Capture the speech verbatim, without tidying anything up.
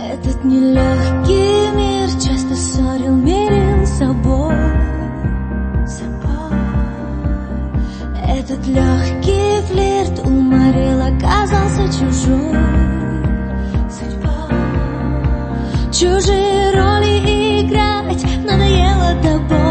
Этот нелегкий мир часто ссорил, мирил собой, собой. Этот легкий флирт уморил, оказался чужой судьбой. Чужие роли играть надоело тобой.